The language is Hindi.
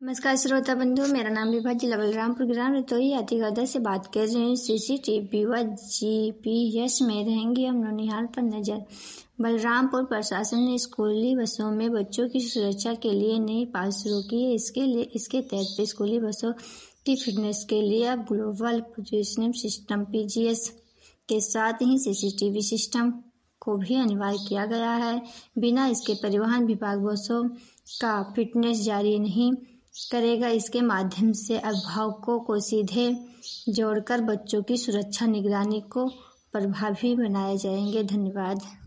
नमस्कार श्रोता बंधु, मेरा नाम विभा, जिला बलरामपुर, ग्राम रतोई, आतिगदा से बात कर रहे हैं। सीसीटीवी व जीपीएस में रहेंगी हम नौनिहाल पर नजर। बलरामपुर प्रशासन ने स्कूली बसों में बच्चों की सुरक्षा के लिए नई पहल शुरू की है। इसके तहत स्कूली बसों की फिटनेस के लिए अब ग्लोबल पोजिशनिंग सिस्टम (PGS) के साथ ही सीसीटीवी सिस्टम को भी अनिवार्य किया गया है। बिना इसके परिवहन विभाग बसों का फिटनेस जारी नहीं करेगा। इसके माध्यम से अभिभावकों को सीधे जोड़कर बच्चों की सुरक्षा निगरानी को प्रभावी बनाए जाएंगे। धन्यवाद।